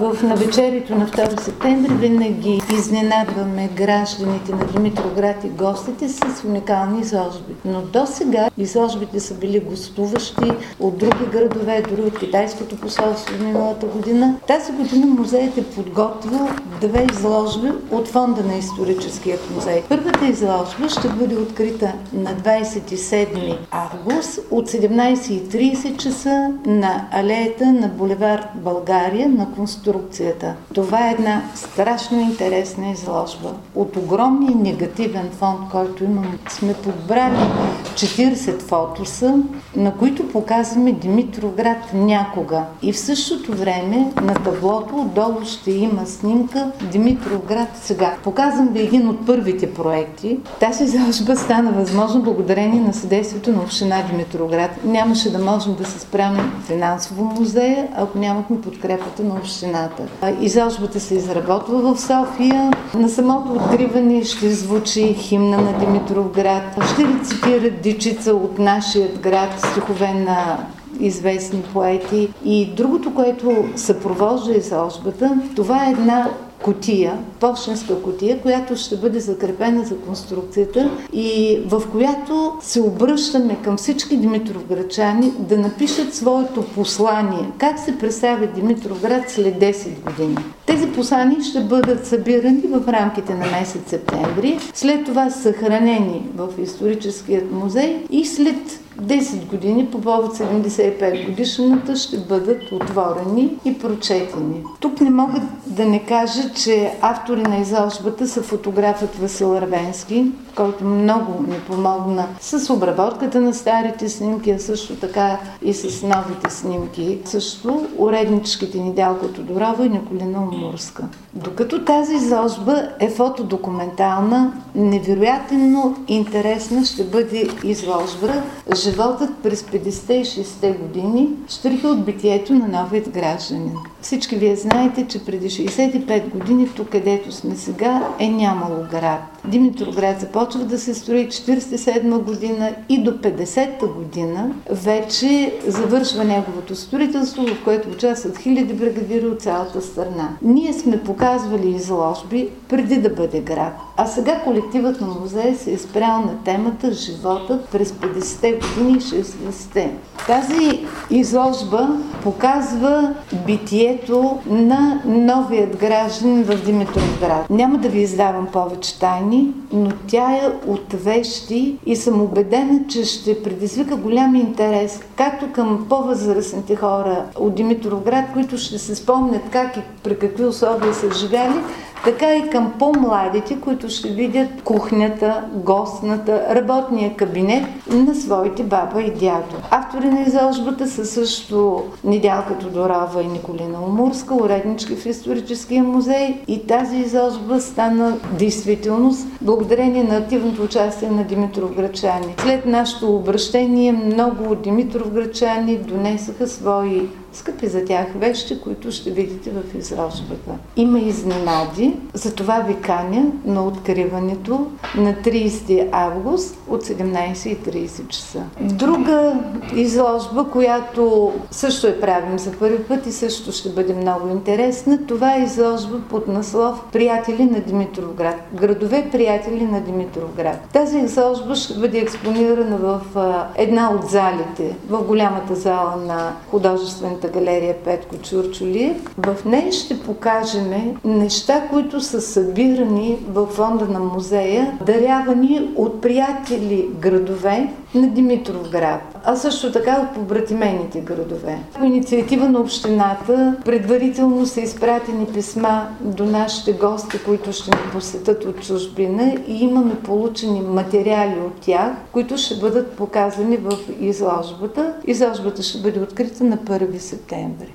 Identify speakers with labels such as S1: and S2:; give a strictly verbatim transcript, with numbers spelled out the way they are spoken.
S1: В навечерието на втори септември винаги изненадваме гражданите на Димитровград и гостите с уникални изложби. Но до сега изложбите са били гостуващи от други градове, дори от Китайското посолство миналата година. Тази година музеят е подготвил две изложби от фонда на Историческият музей. Първата изложба ще бъде открита на двадесет и седми август от седемнадесет и тридесет часа на алеята на булевард България на конструкцията. Това е една страшно интересна изложба. От огромния негативен фонд, който имам, сме подбрали четиридесет фотоса, на които показваме Димитровград някога. И в същото време на таблото отдолу ще има снимка Димитровград сега. Показвам ви един от първите проекти. Тази изложба стана възможно благодарение на съдействието на община Димитровград. Нямаше да можем да се справим финансово музея, ако нямахме подкрепата на общината. Изложбата се изработва в София. На самото откриване ще звучи химна на Димитровград. Ще рецитират дичица от нашия град, стихове на известни поети. И другото, което съпровожда изложбата, това е една кутия, пощенска кутия, която ще бъде закрепена за конструкцията и в която се обръщаме към всички димитровградчани да напишат своето послание. Как се представя Димитровград след десет години? Тези послания ще бъдат събирани в рамките на месец септември, след това съхранени в Историческият музей и след десет години, по повод седемдесет и пет годишната, ще бъдат отворени и прочетени. Тук не мога да не кажа, че автори на изложбата са фотографът Васил Арвенски, който много ни помогна с обработката на старите снимки, а също така и с новите снимки. Също уредничките Недялка Тодорова и Николина Умурска. Докато тази изложба е фотодокументална, невероятно интересна ще бъде изложба Животът през петдесетте и шейсетте години, щрихи от битието на новият гражданин. Всички вие знаете, че преди шейсет и пет години, тук където сме сега, е нямало град. Димитровград започва да се строи четиридесет и седма година и до петдесета година вече завършва неговото строителство, в което участват хиляди бригадири от цялата страна. Ние сме показвали изложби преди да бъде град, а сега колективът на музея се е спрял на темата Животът през петдесетте години и шейсетте. Тази изложба показва битието на новият гражданин в Димитровград. Няма да ви издавам повече тайни, но тя е от вещи и съм убедена, че ще предизвика голям интерес, както към по-възрастните хора от Димитровград, които ще се спомнят как и при какви условия са живяли, така и към по-младите, които ще видят кухнята, гостната, работния кабинет на своите баба и дядо. Автори на изложбата са също Недялка Тодорова и Николина Умурска, уреднички в Историческия музей, и тази изложба стана действителност благодарение на активното участие на димитровградчани. След нашето обращение много димитровградчани донесаха свои скъпи за тях вещи, които ще видите в изложбата. Има изненади, затова ви каня на откриването на тридесети август от седемнадесет и тридесет часа. Друга изложба, която също я правим за първи път и също ще бъде много интересна, това е изложба под наслов "Приятели на Димитровград". Градове приятели на Димитровград. Тази изложба ще бъде експонирана в една от залите, в голямата зала на художествената галерия Петко Чурчулиев. В нея ще покажем неща, които са събирани във фонда на музея, дарявани от приятели градове на Димитровград, а също така от побратимените градове. По инициатива на общината предварително са изпратени писма до нашите гости, които ще ни посетят от чужбина, и имаме получени материали от тях, които ще бъдат показани в изложбата. Изложбата ще бъде открита на първи септември.